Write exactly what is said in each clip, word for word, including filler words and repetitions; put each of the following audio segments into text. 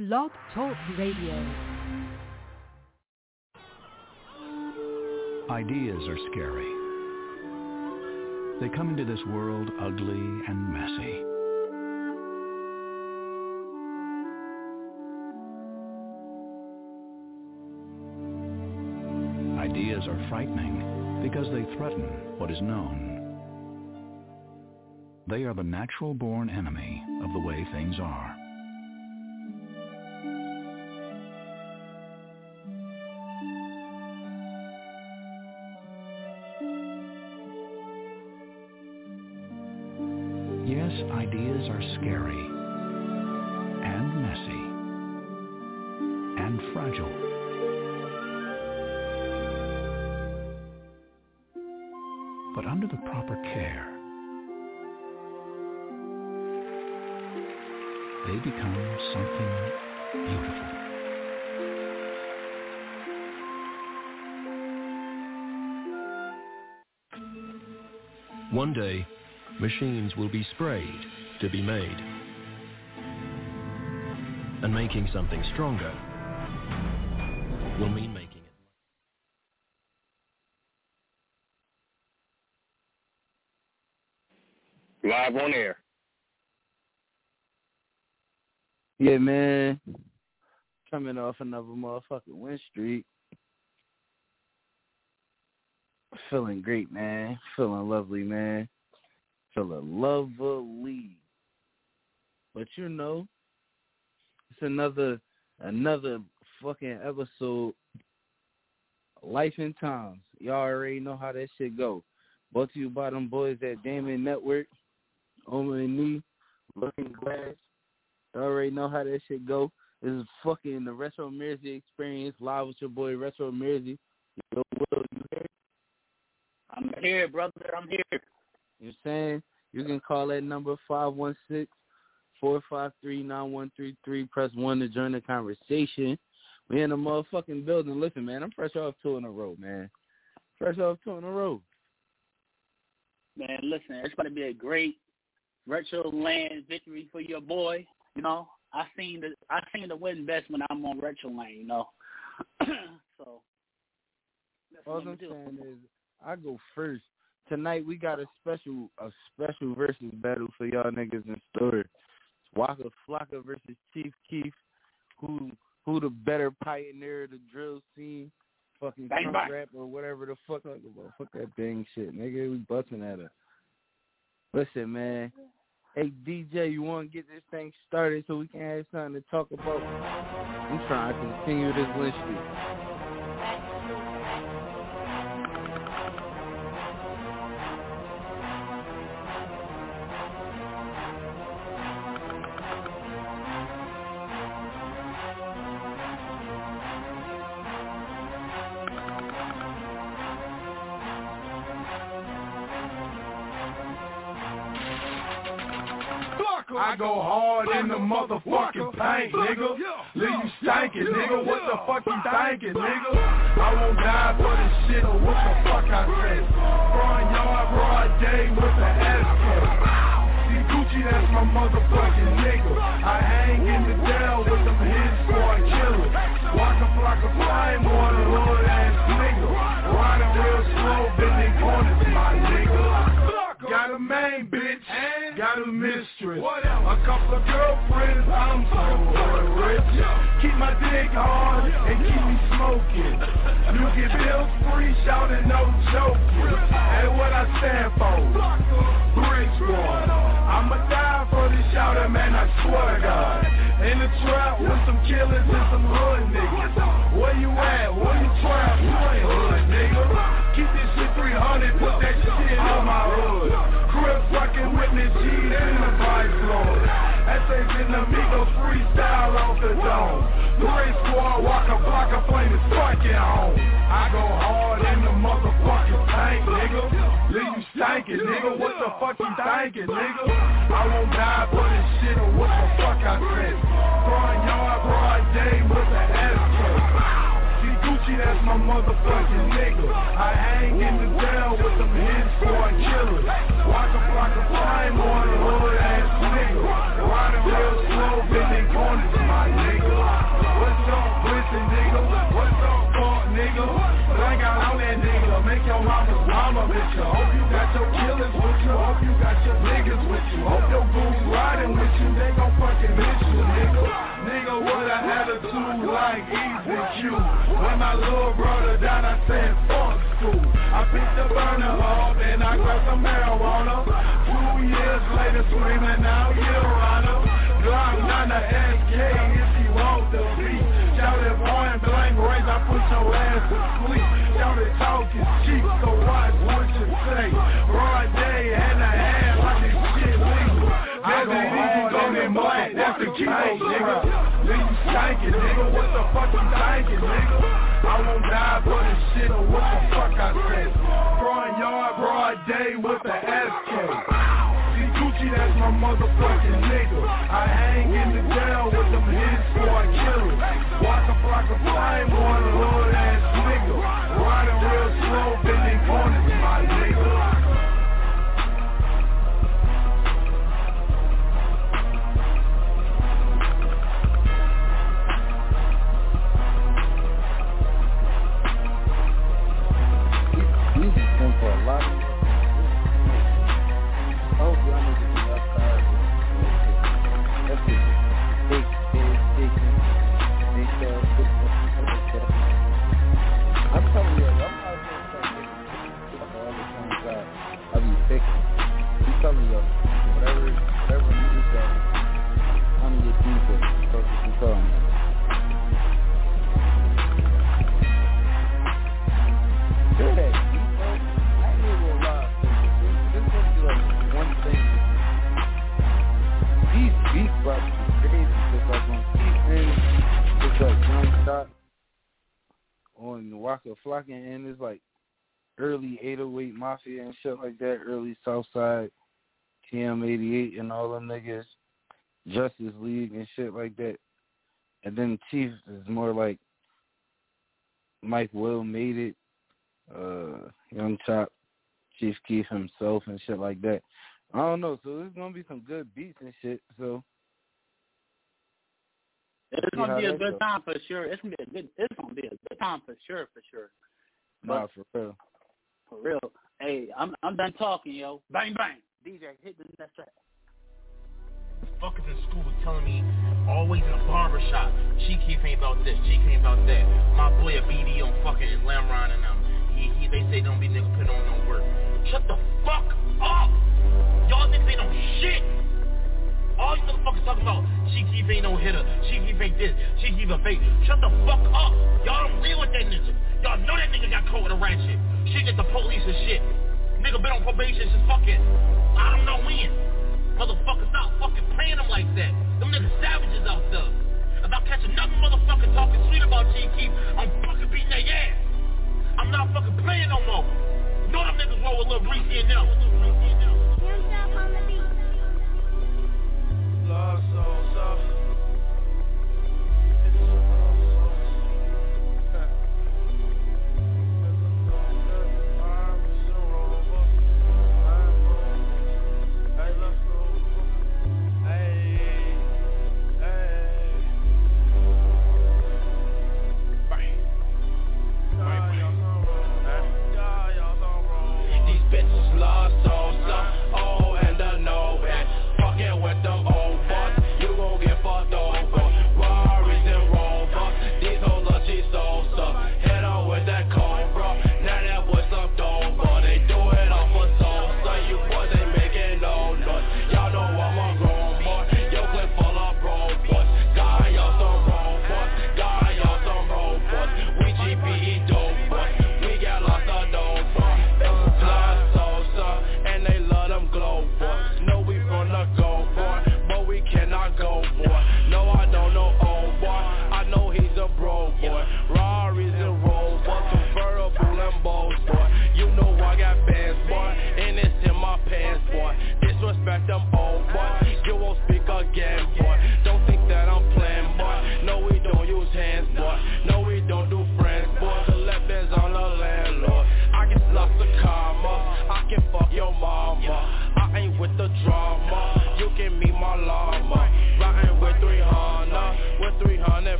Blog Talk Radio. Ideas are scary. They come into this world ugly and messy. Ideas are frightening because they threaten what is known. They are the natural-born enemy of the way things are. Yes, ideas are scary and messy and fragile. But under the proper care, they become something beautiful. One day, machines will be sprayed to be made. And making something stronger will mean making it. Live on air. Yeah, man. Coming off another motherfucking win streak. Feeling great, man. Feeling lovely, man. Feeling lovely. But you know, it's another another fucking episode. Life and Times. Y'all already know how that shit go. Brought to you by them boys at Damon Network. Oma and Me. Looking Glass. You already know how that shit go. This is fucking the Retro Mersey Experience live with your boy Retro Mersey. Yo, Will, you here? I'm here, brother. I'm here. You know what I'm saying? You can call that number five one six, four five three, nine one three three. Press one to join the conversation. We in the motherfucking building. Listen, man, I'm fresh off two in a row, man. Fresh off two in a row. Man, listen, it's going to be a great Retro Land victory for your boy. You know, I seen the I seen the win best when I'm on Retro Lane, you know. So that's all what I'm I'm saying is I go first. Tonight we got a special a special versus battle for y'all niggas in store. It's Waka Flocka versus Chief Keef. Who who the better pioneer of the drill scene? Fucking Bang, punk bang. rap or whatever the fuck. Like, well, fuck that dang shit, nigga. We busting at her. Listen, man. Hey, D J, you want to get this thing started so we can have something to talk about? I'm trying to continue this win streak. I go hard in the motherfucking paint, nigga. Leave you stankin', nigga. What the fuck you thinkin', nigga? I won't die for this shit or what the fuck I say. Front yard, broad day with the S K. See Gucci, that's my motherfucking nigga. I hang in the Dell with them hit squad killers. Waka Flocka flame on the hood ass nigga. Riding real slow, bending corners, my nigga. Got a main bitch, got a mistress, a couple of girlfriends, I'm so rich. Keep my dick hard and keep me smoking. You get bills free, shouting no joking. Hey, what I stand for? Bridgeport. I'ma die for this shouter, man, I swear to God. In the trap with some killers and some hood niggas. Where you at? Where you trap? You ain't hood, nigga. Keep this shit three hundred, put that shit on my hood. Crib fucking with me, G's in the vice lord. Essays in the Migos freestyle off the dome. Three squad, Waka Flocka, flame is fucking on. I go hard in the motherfucking tank, nigga. Leave you stankin', nigga. What the fuck you thinkin', nigga? I won't die for this shit or what the fuck I said. Front yard, broad day with the S K. See Gucci, that's my motherfucking nigga. I hang in the Dell with them hit squad killers. Waka Flocka flame on the hood ass nigga. Riding real slow, bending corners, my nigga. you. When my little brother died, I said fuck school. I picked the burner up and I grabbed some marijuana. Two years later, screaming out, Your Honor. Glock nine the S K if she want the beat. Shout it point blank range, I put your ass to sleep. Shout it talk is cheap, so watch what you say. Broad day and a half, like this shit legal. That's it, easy, go get black, that's the key, nigga. Leave you stankin', nigga, what the fuck you thinkin', nigga? I won't die for this shit, or what the fuck I said. Front yard, broad day with the S K. Gucci, that's my motherfucking nigga. I hang in the jail with them hits before I kill it. Walk a flock of flame on a hood ass nigga. Riding real slow, bending corners, my nigga. These is been for a lot of I hope y'all niggas be outside. That's it. Big, big, big, big, big, big, I'm telling you, I'm out here trying to all the times I, I be picking. I'm telling you, whatever, whatever music that I'm your D J, that's what you telling me. Good day. I ain't even gonna lie. This is gonna be like one thing. These beats about to be crazy because like on Keith it's like Young Shot on Waka Flocka and it's like early eight oh eight Mafia and shit like that, early Southside, T M eighty-eight and all them niggas, Justice League and shit like that. And then Chief is more like Mike Will Made It, uh, Young Chop, Chief Keef himself and shit like that. I don't know, so there's gonna be some good beats and shit. So it's gonna be a good time for sure. It's gonna be a good. It's gonna be a good time for sure, for sure. Nah, for real. For real. Hey, I'm I'm done talking, yo. Bang bang. D J, hit the next track. Fuckers in school was telling me always in a barber shop. She Keef ain't about this. She ain't about that. My boy a B D on fucking Lamron and them. He he they say don't be nigga put on no work. Shut the fuck up. Y'all niggas ain't no shit. All you motherfuckers talking about, She Keef ain't no hitter, She Keef ain't this, She Keef a fake. Shut the fuck up. Y'all don't deal with that nigga. Y'all know that nigga got caught with a ratchet. Shit at the police and shit. Nigga been on probation since fucking, I don't know when. Motherfuckers stop fucking playing them like that. Them niggas savages out there. If I catch another motherfucker talking sweet about She Keef, I'm fucking beating their ass. I'm not fucking playing no more. You know them niggas roll with Lil Breezy and them. Yourself on the beat. Love so soft.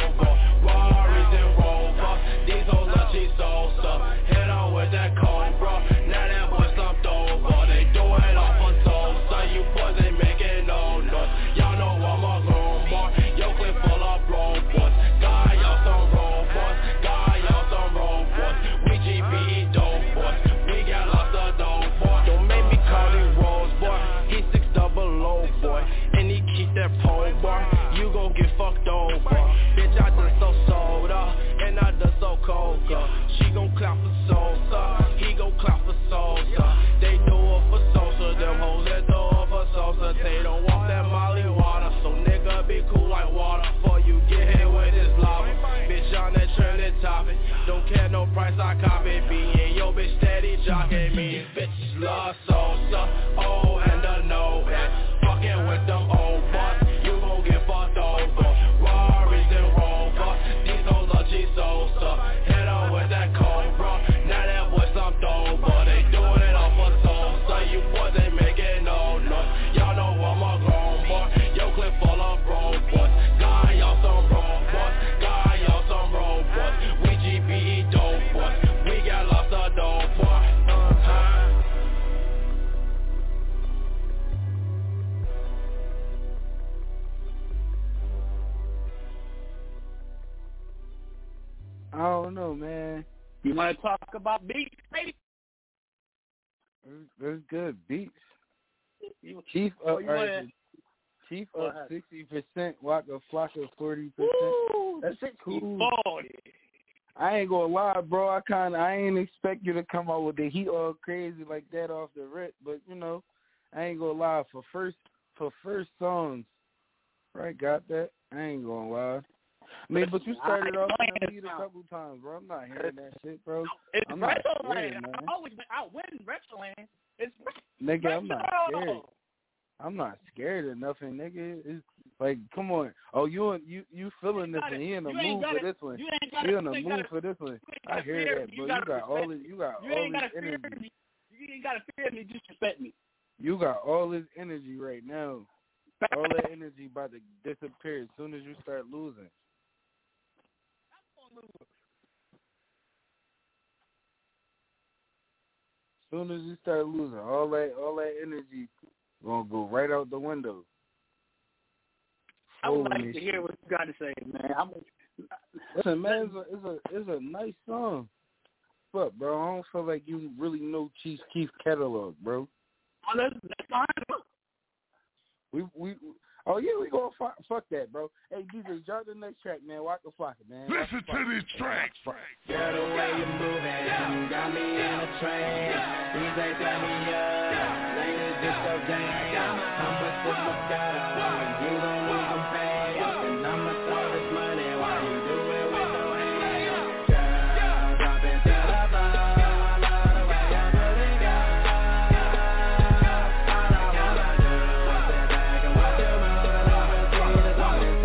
Hit on with that cold, bro. She gon' clap for Sosa, he gon' clap for Sosa. They do it for Sosa, them hoes that do it for Sosa. They don't want that Molly water, so nigga be cool like water. Before you get hit with this lava, bitch on that trending topic. Don't care no price, I copy. Being yo bitch steady jocking me. Bitches love Sosa, oh and the no and fucking with them old butts, you gon' get fucked over. Rarries and Rover, these hoes are G Sosa. Hit her with that Cobra, now that boy some dope. They doing it all for Sosa, you boys ain't making no noise. Y'all know I'm a grown boy, yo clip full of bro boys. God, y'all some robots, God, y'all some robots. We G B E dope boys, we got lots of dope boys. Uh-huh. I don't know, man. You want to talk about beats, baby? That's good. Beats. You, Chief oh, up, you right, wanna, Chief Go up ahead. sixty percent, Waka Flocka forty percent. Ooh, That's sixty cool. forty. I ain't gonna lie, bro. I kind of I ain't expect you to come out with the heat all crazy like that off the rip, but you know, I ain't gonna lie. For first for first songs, right? Got that? I ain't gonna lie. I mean, but you started off in the lead a couple times, bro. I'm not hearing that shit, bro. It's I'm not Retro scared, Land. man. I've always been out winning Retro Land. It's Nigga, Retro. I'm not scared. I'm not scared of nothing, nigga. It's like, come on. Oh, you you you feeling this one? He in the mood gotta, for this one. You ain't gotta, He in the you ain't mood gotta, for this one. I hear fear that, me. bro. You, You got all this. You got you all ain't this gotta fear energy. me. You ain't gotta fear me. Disrespect me. You got all this energy right now. All that energy about to disappear as soon as you start losing. As soon as you start losing, all that all that energy gonna go right out the window. I would Holy like to shit. hear what you got to say, man. I'm, Listen, man, it's a it's a it's a nice song. But bro, I don't feel like you really know Chief Keef catalog, bro. well, that's, that's fine. We we oh yeah, we gonna fuck, fuck that, bro. Hey D J, drop the next track, man. Waka Flocka, man. Listen Waka to Flocka. these tracks. Girl, the way you moving, got me in a trance. D J turn me up, ladies disco dance. I'm with the Moscato, and you gon' lose some pay. And I'ma throw this money while you do it with no hands. Girl, drop it to the floor, love the way you put it down. All I wanna do is sit back and watch you move. Love and see the sun is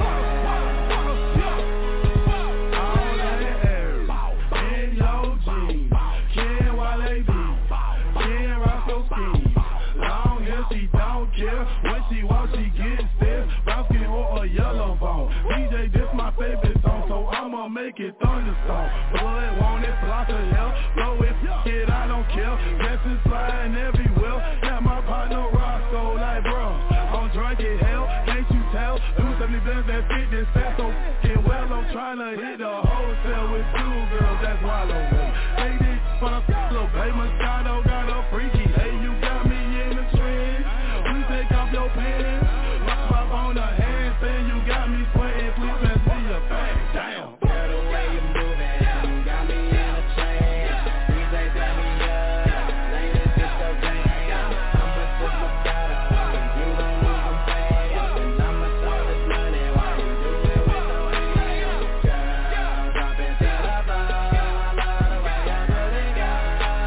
In your jeans, Ken Wale B, Ken Roscoe Ski. Long hair, she don't care. When she walks, she gets stiff. Brown skin or a yellow bone. D J, this my favorite song, so I'ma make it thunderstorm. Blood, want it, block of hell. Blow it, kid, I don't care. Dresses flying everywhere. Got my partner Roscoe like, bro, I'm drunk as hell. Can't you tell? two seventy bands that fit this set so f***ing well. I'm tryna hit the hotel with two girls, that's Wallow. Hey, this for the little baby Moscato got a freaky. Hey, you got me in the trend. Please take off your pants. Pop up on the handstand. You got me sweating. Please pass me a bag. Damn. Girl, the way you moving, got me in a trance. D J turn me up, ladies disco dance. I'm with the Moscato, and you gon' lose some pay. And I'ma throw this money while you do it with no hands. Girl, drop it to the floor, love the way you put it down.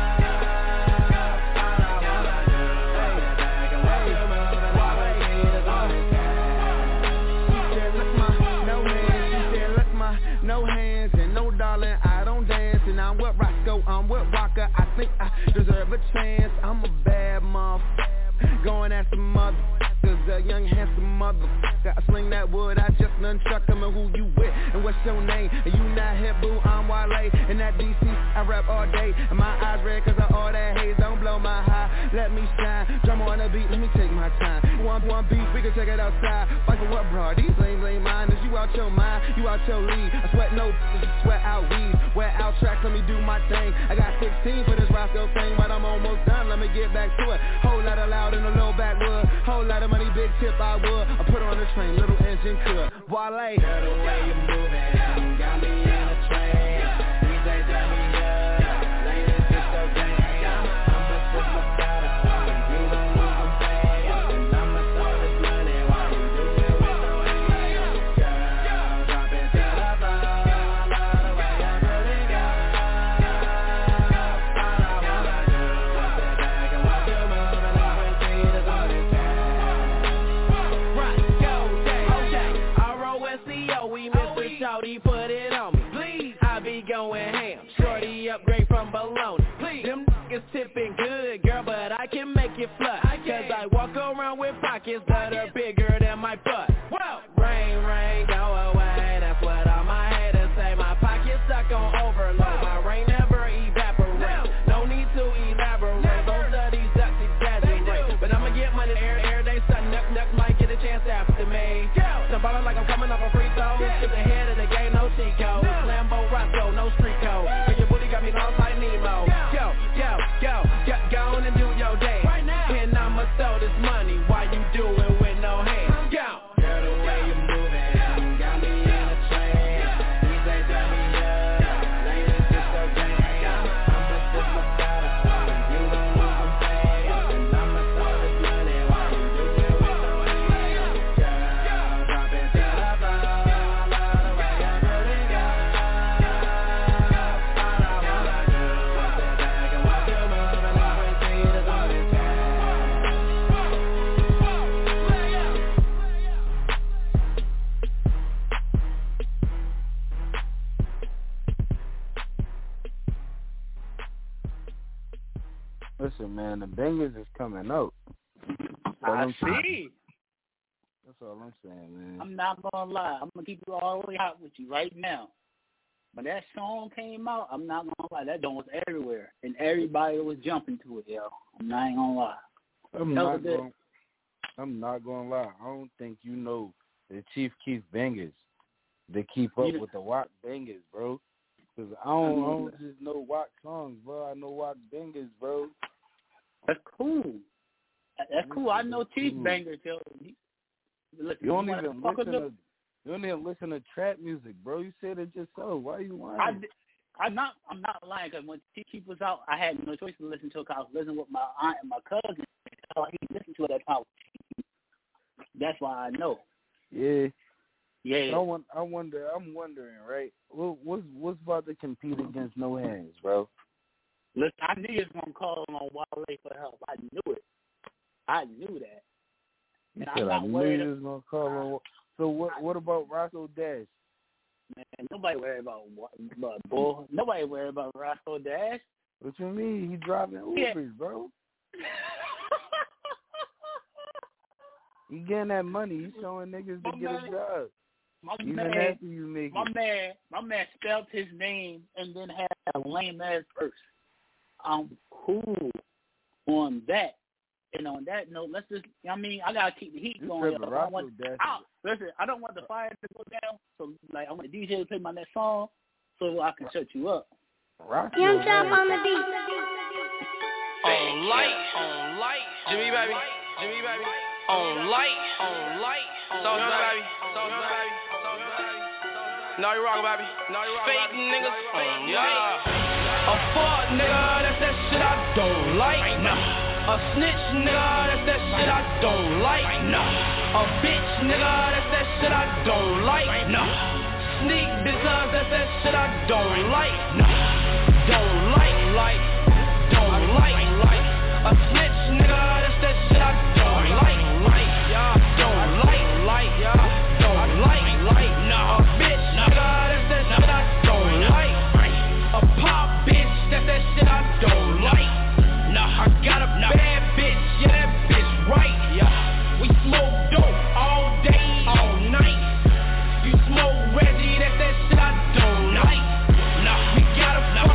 All I wanna do is sit back and watch you move. Love and see the sun is She said, look my, no hands. She said, look my, no hands. And no darling, I don't dance. And I'm with Roscoe, I'm with Waka. I think I deserve a chance. I'm a bad motherfucker. Going at some motherfuckers. A young handsome motherfucker. I sling that wood, I just nunchuck him. And who you with? And what's your name? And you not hip, boo, I'm Wale. And that D C, I rap all day. And my eyes red cause of all that haze. Don't blow my high, let me shine. Drum on the beat, let me take my time. One, one beat, we can check it outside. Fight for what, bro? These lame, lame minders. You out your mind, you out your league. I sweat no, sweat out weed. Wear out tracks, let me do my thing. I got sixteen for this Roscoe thing, but I'm almost done. Let me get back to it. Whole lot of loud in a low backwood. Whole lot of money, big tip I would. I put on the train, little engine could. Wale. Girl, the way you moving, got me in a trance. D J turn me up, shorty upgrade from bologna. Please, them niggas tipping good, girl, but I can make it flush. Cause I walk around with pockets that are bigger than my butt. Rain, rain, go away, that's what all my haters say. My pocket's stuck on overload, my rain never evaporates. No need to elaborate, those of these ducks exaggerate. But I'ma get money air, air day, sun, nuck, nuck, might get a chance after me. Somebody like I'm coming off a free throw, skip the head of the game, no cheat code. Lambo, Roscoe, no street code. And your booty got me lost like Nemo. Yo, yo, yo, go, go on and do your dance. And I'ma throw this money while you do it with no hands. Go. Girl, the way you moving got me in a trance. D J turn me up, ladies just so dance. I'ma sip my bottle, you gon' lose some fame. And I'ma throw this money while you do it with no hands. Girl, drop it to the floor, love the way you put it down. All I wanna do is sit back and watch you move and love and see the sun is down. Listen, man, the bangers is coming out. That's all I I'm saying. see. That's all I'm saying, man. I'm not gonna lie. I'm gonna keep it all the way hot with you right now. When that song came out, I'm not gonna lie. That song was everywhere, and everybody was jumping to it, yo. I'm not even gonna lie. I'm That not was it. going. I'm not gonna lie. I don't think you know the Chief Keef bangers to keep up You- with the W A C bangers, bro. Cause I don't, I don't just know W A C songs, bro. I know W A C bangers, bro. That's cool. That- That's cool. I know Chief cool. bangers, yo. You- Listen, You don't you wanna even fuck with listen them? to. You don't even listen to trap music, bro. You said it yourself. Why you lying? I, di- I'm not. I'm not lying because when Chief Keef was out, I had no choice to listen to it. Cause I was listening with my aunt and my cousin. So he listened to it at time. That's why I know. Yeah. Yeah. I, want, I wonder. I'm wondering, right? What, what's what's about to compete against No Hands, bro? Listen, I knew he was gonna call on Wale for help. I knew it. I knew that. You And said I'm I not knew worried. you was gonna call on. So what? What about Roscoe Dash? Man, nobody worried about what, but bull. Nobody worried about Roscoe Dash. What you mean? He driving Ubers, Yeah. bro. He getting that money. He showing niggas to My get man- a job. My Even man, after you make my it. man, my man spelled his name and then had a lame ass verse. I'm cool on that. And on that note, let's just, I mean, I gotta keep the heat You going. said yo. I Roscoe want, Dash. I, listen, I don't want the fire to go down, so like I want the D J to play my next song so I can shut you up. Roscoe Young Chop Dash. on the beat. On light, on light, Jimmy baby, Jimmy baby. On light, on light, so you baby, so you baby, so you baby. No you wrong, baby. No you wrong, fake niggas on light. A fuck nigga, that's that shit I don't like. Nah. A snitch nigga, that's that shit I don't like. Nah. A bitch nigga, that's that shit I don't like. Nah. Sneak bitches, that's that shit I don't like. Nah. Don't like, like, don't like, like. A snitch nigga, that's that shit I don't like, like. Yeah, don't like, like, yeah, don't like, like. Nah. A bitch nigga, that's that shit I don't like. A pop bitch, that's that shit I don't like. Nah, I got a bad bitch, yeah, that bitch right, yeah. We smoke dope all day, all night. You smoke Reggie, that's that shit I don't like. Nah, we got a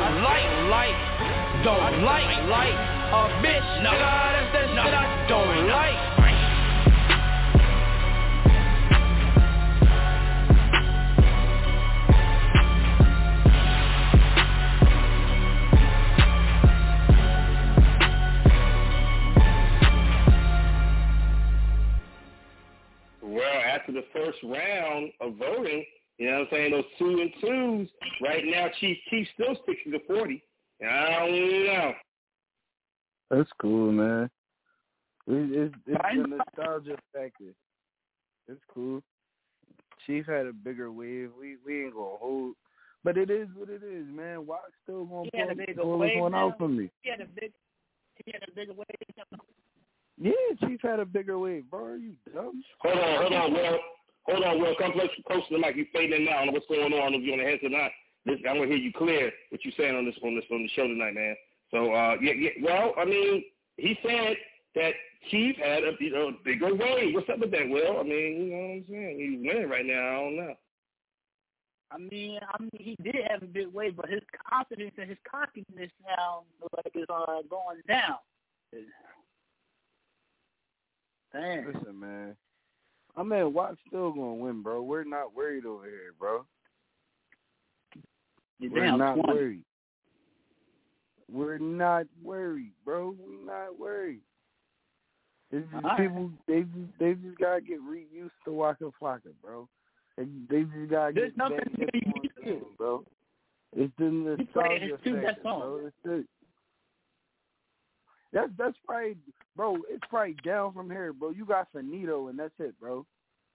don't like, like, don't like, like a bitch, nigga. That's that shit I don't like. Well, after the first round of voting, you know what I'm saying, those two and twos, right now, Chief Keef still sticking to forty. I don't know. That's cool, man. It's, it's, it's the nostalgia factor. It's cool. Chief had a bigger wave. We we ain't gonna hold, but it is what it is, man. Wack still gonna he pull, pull this one out for me. He had a big, he had a bigger wave. Yeah, Chief had a bigger wave, bro. Are you dumb? Hold on, hold on, Will. Hold on, Will. Come close, close to the mic. You fading in now. I don't know what's going on. If you're on the head or not, this, I'm gonna hear you clear what you're saying on this on this on the show tonight, man. So, uh, yeah, yeah. Well, I mean, he said that Chief had a you know bigger wave. What's up with that, Will? I mean, you know what I'm saying? He's winning right now. I don't know. I mean, I mean, he did have a big wave, but his confidence and his cockiness now like is uh, going down. Damn. Listen, man. I mean, Watt's still gonna win, bro. We're not worried over here, bro. You're We're down not twenty. worried. We're not worried, bro. We're not worried. It's just All people. Right. They just they just gotta get re- used to Waka Flocka, bro. They, they just gotta There's get nothing back to be used to, game, bro. It's the nostalgia factor, bro. It's the, That's that's probably, bro. It's probably down from here, bro. You got Finito, and that's it, bro.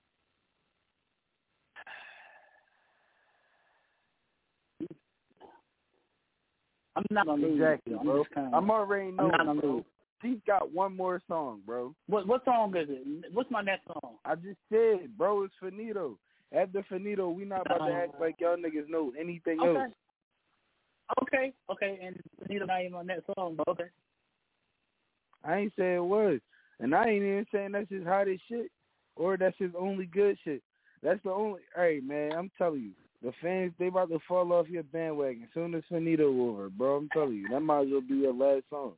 I'm not gonna lose. Exactly, I'm bro. kinda, I'm already knowing, I'm not gonna bro. lose. He's got one more song, bro. What what song is it? What's my next song? I just said, bro, it's Finito. After Finito, we not about uh, to act like y'all niggas know anything okay. else. Okay, okay, and Finito not even on that song, but okay. I ain't saying it was. And I ain't even saying that's his hottest shit or that's his only good shit. That's the only, hey, man, I'm telling you, the fans, they about to fall off your bandwagon as soon as Finito over, bro. I'm telling you, that might as well be your last song.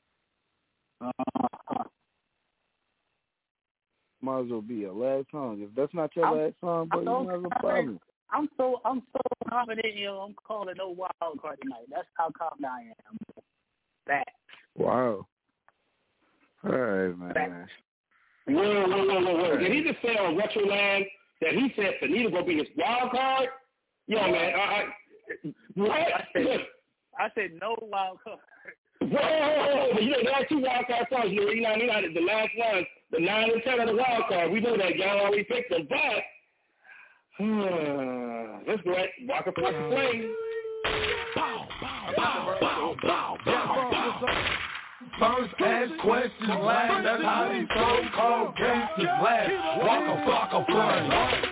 Uh, might as well be your last song. If that's not your I'm, last song, bro, you have a problem. I'm so, I'm so confident, you know, I'm calling no wild card tonight. That's how confident I am. That. Wow. All right, man. Whoa, whoa, whoa, whoa, whoa. Did he just say on Retroland that he said Finito gonna be his wild card? Yo, yeah. man, I, I, what? I said, I said no wild card. Whoa, whoa, whoa, you know, there are two wild card songs. You know, you know, you know, the last one, the nine and ten of the wild card. We know that y'all already picked them, but uh, let's go ahead. Walk across the flame. Bow, bow, bow, bow, bow, bow, bow. First ask questions last, that's how these so-called gangsters last. Waka Flocka flame.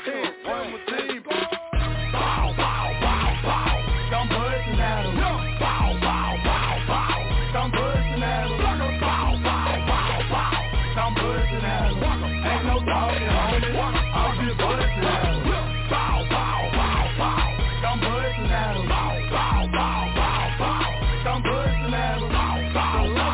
Bow, bow, bow, bow. I'm bursting at him. Bow, bow, bow, bow. I'm bursting at him. Bow, bow, bow, bow. I'm bursting at him. Ain't no talking, homie. I'm just bursting at him. Bow, bow, bow, bow. I'm bursting at him. Bow, bow, bow, bow, bow. I'm bursting at him. Bow, bow, bow.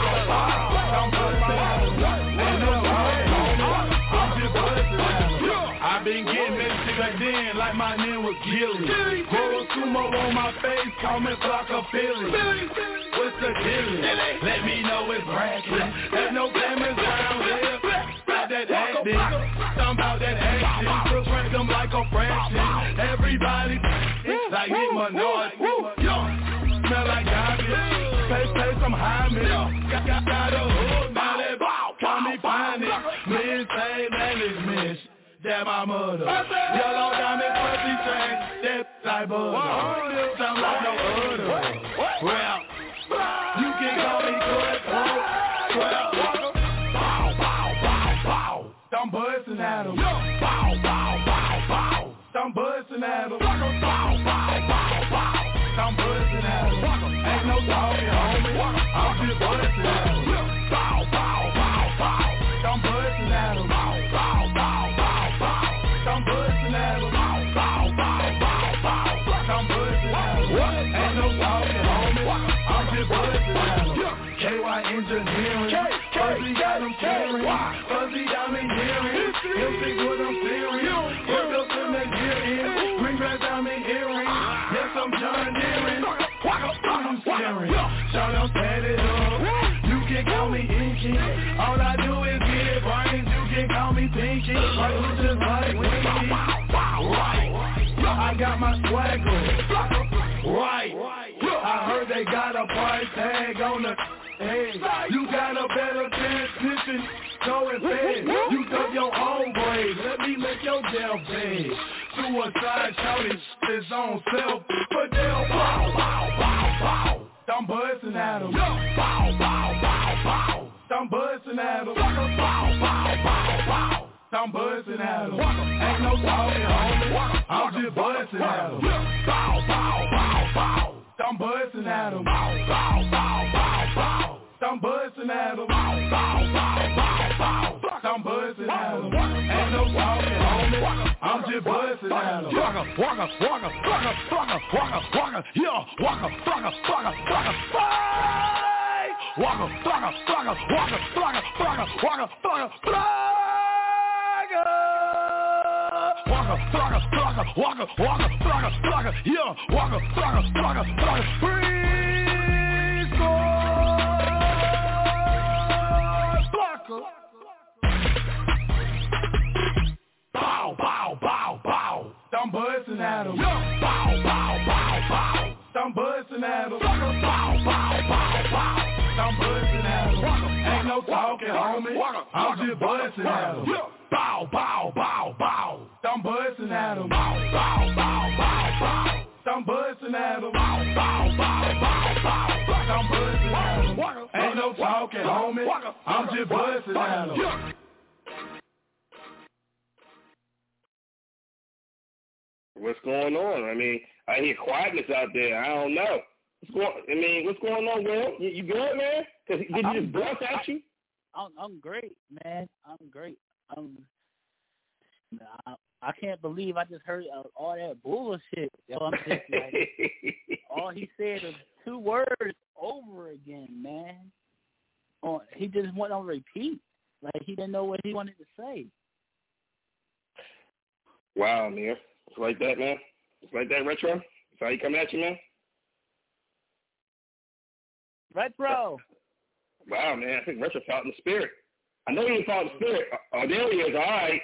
I've been getting messy back then like my name was Gilly. Roll sumo on my face, call me Flocka Philly. What's the deal? Let me know it's bragging. There's no cameras around here. Got that acting, talking about that action. So crank them like a fraction. Everybody like Nick Minaj. Smell like garbage. Pay, pay some high man. Got, got, got a hood, now that call me find it. Men say management. That my mother. Yellow diamond pussy chain. That type of other. Sound like no other. Well, you can call me good. Well, bow, bow, bow, bow. I'm bursting at him. Bow, bow, bow, bow. I'm bursting at him. Bow, bow, bow, bow. I'm bursting at him. Ain't no talking, homie. I'm just bursting at him. Bow, bow, bow, bow. I'm bursting at him. Bow, bow, bow, bow. I'm bursting at him. Bow, bow, bow, bow, bow. I'm bursting at him. Ain't no talking. just bustin' at 'em. K Y Engineering, Fuzzy got them tearing, Fuzzy diamond hearing, M six with them serious, work up to next year in, green glass diamond earring, yes I'm John Deering, I'm staring, shout out, set it up, you can call me Inky, all I do is get brains, you can call me Pinky, right, who just like Winky, right, I got my swagger, right, I heard they got a price tag on the hey, you got a better transmission, go and fed. You took your own grade, let me make your jail pay. Suicide shouting his own self, but jail bow, bow, bow, bow. I'm bustin' at him. Bow, bow, bow, bow. I'm bustin' at him. Bow, bow, bow, bow. I'm bustin' at him. Ain't no talking, homie. I'm just bustin' at him. Bow, bow, bow, bow. I'm bustin' at him. Bow, bow, bow, bow, bow. I'm bustin' at him. Bow, bow, bow, bow, bow. I'm bustin' at him. Ain't no talking, homie. I'm just bustin' at him. Waka, waka, waka, waka, waka, waka, waka, yeah, waka, waka, waka, waka, fly. Waka, waka, waka, waka, waka, waka, waka, waka, fly. Waka, waka, waka, waka, waka, waka, waka, yeah, waka, waka, waka, waka, freeze, go, waka. Bow, bow, bow, bow. I'm bustin' at him. Bow, bow, bow, bow. I'm bustin' at him. Bow, bow, bow, bow. I'm bustin' at him. Ain't no talking, homie. I'm just bustin' at him. Bow, bow, bow, bow. I'm bustin' at him. Bow, bow, bow, bow, bow. I'm bustin' at him. Bow, bow, bow, bow, bow. I'm bustin' at him. Ain't no talking, homie. I'm just bustin' at him. What's going on? I mean, I hear quietness out there. I don't know. What's going? I mean, what's going on, Will? You, you good, man? Cause did you just bust at you? I'm, I'm great, man. I'm great. I'm. I, I can't believe I just heard uh, all that bullshit. Yo, I'm just like, all he said was two words over again, man. Oh, he just went on repeat, like he didn't know what he wanted to say. Wow, man. It's like that, man. It's like that, Retro. That's how he coming at you, man. Retro. Wow, man. I think Retro fought in the spirit. I know he fought in the spirit. Oh, there he is. All right.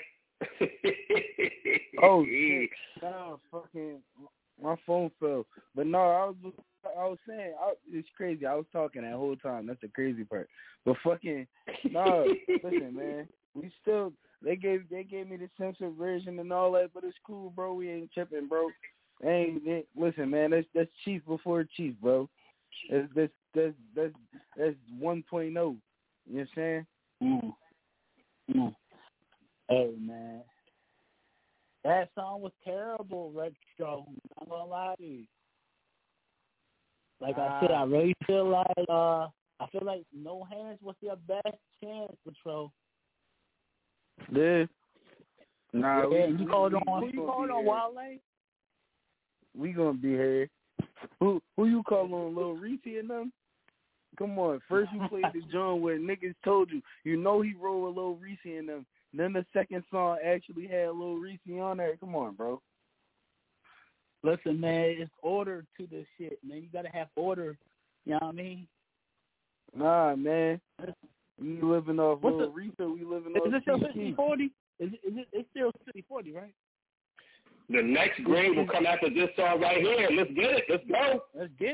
Oh, shit. No, fucking, my phone fell. But no, I was, I was saying, I, it's crazy. I was talking that whole time. That's the crazy part. But fucking, no, listen, man. We still, they gave, they gave me the censored version and all that, but it's cool, bro. We ain't tripping, bro. Ain't, ain't listen, man. That's that's chief before chief, bro. That's that's that's that's, that's one point oh. You know what I'm saying? Mm. Mm. Hey, man. That song was terrible, Retro. I'm gonna lie to you. Like uh, I said, I really feel like uh, I feel like No Hands was their best chance, Retro. Yeah. Nah, yeah, we, you we, called we, on we you called on Wale? We gonna be here. Who who you calling on, Lil Reese and them? Come on. First you played the joint where niggas told you, you know he rolled with Lil Reese and them. Then the second song actually had Lil Reese on there. Come on, bro. Listen, man, it's order to this shit, man. You gotta have order. You know what I mean? Nah, man. We living off What's Lil the, Reese. We living is off. Is it still sixty forty? Is it, is it? It's still sixty forty, right? The next grade will come after this song right here. Let's get it. Let's go. Let's get it.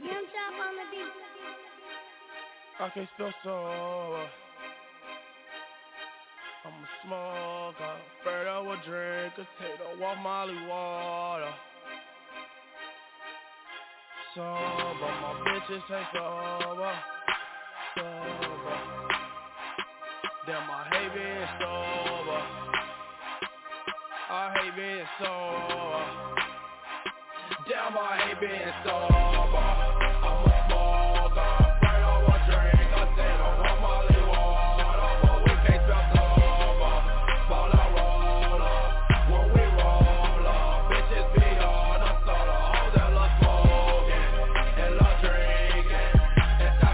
I can still so. I'm a smoker, afraid I will drink a potato off Molly water. Sober, my bitches take sober, sober. Damn, I hate being sober. I hate being sober. Damn, I hate being sober. I'm a smoker, afraid I will drink a potato off Molly water, but we can't spell sober. Ball I roll up, when we roll up, bitches be on us, all the hoes that love smoking and love drinking. It's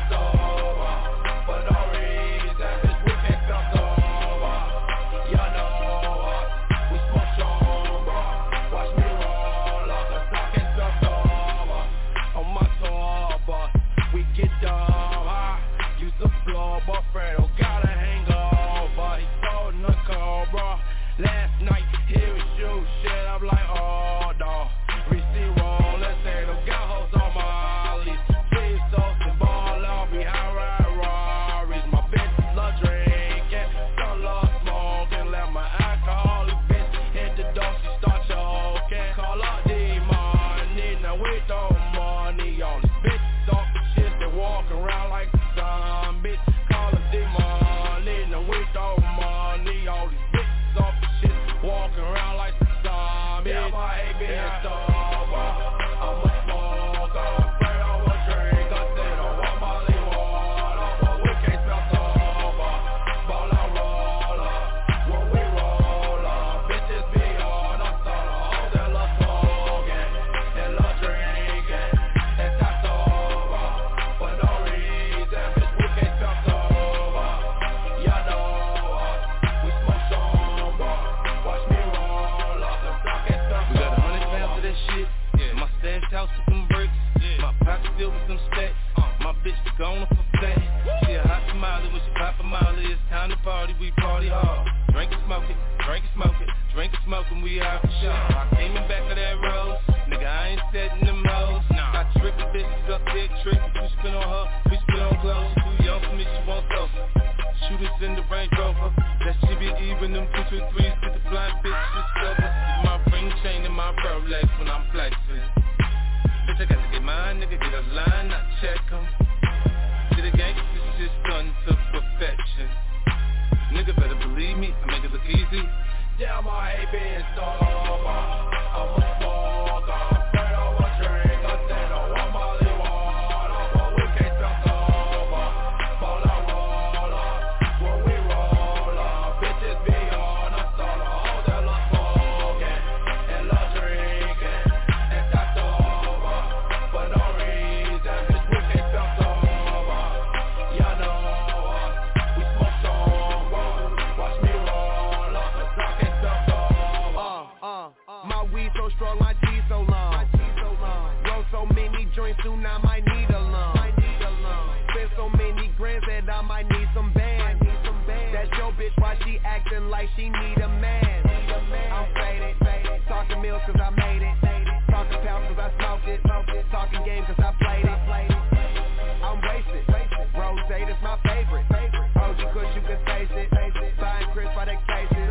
with them stacks. My bitch gone for fat. She a hot tamale when she pop a molly. It's time to party, we party hard. Drink and smoke it, drink and smoke it, drink and smoke and we out for sure. I came in back of that road, nigga I ain't setting them hoes. Nah. I trick the bitch, suck dick, trick. You spin on her, we spin on clothes. She too young for me, she won't go. Shooters in the Range Rover, that she be even them two two threes. Get the flying bitch, discover. My ring chain and my Rolex when I'm flexing. Bitch, I got to get mine, nigga, get a line, I check 'em. To the gangsters, just done to perfection. Nigga better believe me, I make it look easy. Damn, I ain't been sober, I'm a smoker. Straight over drink, I said, oh, I'm Molly water, but we can't talk over. Roll up, roll up, when we roll up, bitches be on us all, all that love smoking, and love drinking, and that's over, for no reason, bitch, we can't talk over. Y'all know us, we smoke somber, watch me roll up, and talk and talk over. Uh, uh, uh. My weed so strong, my tea so long. My tea so long. Roll so many joints, soon I might need a lung. Might need a lung. Spend so many grands that I might need some bands. Need some bands. That's your bitch, why she acting like she need a man? Need a man. I'm faded, faded. Talking meals cause I made it. Made it. Talking pounds cause I smoked it. Smoked it. Talking games cause I played it. Played it. I'm wasted. wasted. Rose, that's my favorite. favorite. O G Kush, you can taste it. Taste it. Buying Chris by the cases.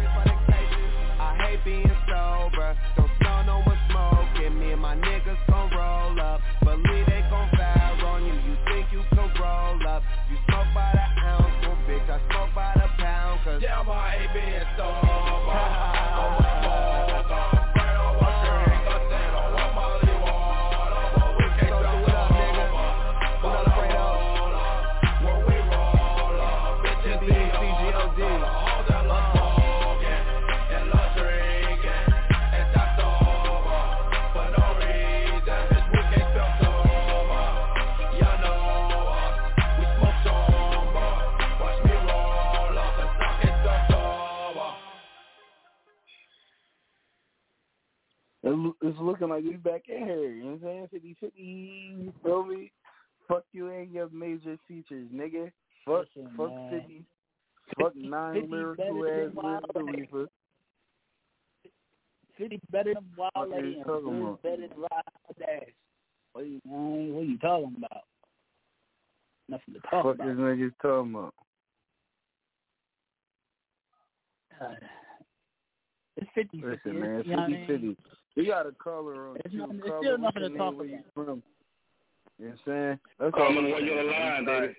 I hate being sober, don't smell no more smoke. And me and my niggas gon' roll up, believe they gon' fire on you. You think you can roll up? You smoke by the ounce, well bitch, I smoke by the pound. Cause damn, I ain't being sober, I'm a smoker. Straight over drink, I said, oh, I'm Molly water, but we can't talk over. Roll up, roll up, when we roll up, bitches be on us all, all that love smoking, and love drinking, and that's over, for no reason, bitch, we can't talk over. Y'all know us, we smoke somber, watch me roll up, and talk and talk over. It- It's looking like we back in here, you know what I'm saying? fifty fifty, you feel me? Fuck you and your major features, nigga. Fuck, Listen, fuck man. fifty. Fuck nine fifty lyrical better ass than Wild Wiz Khalifa. fifty better than Wild What Lady you and talking Wiz about? better than Ride Dash. What you, man, what you talking about? Nothing to talk Fuck about. this niggas talking about. Uh, it's fifty fifty. Listen, man, You know what I fifty mean? fifty. You got a color on It's you. nothing- it's Color, still what's nothing your to talk name, where you about. from? You know what I'm saying? That's Oh, all I'm I'm gonna wait saying. on the line, baby.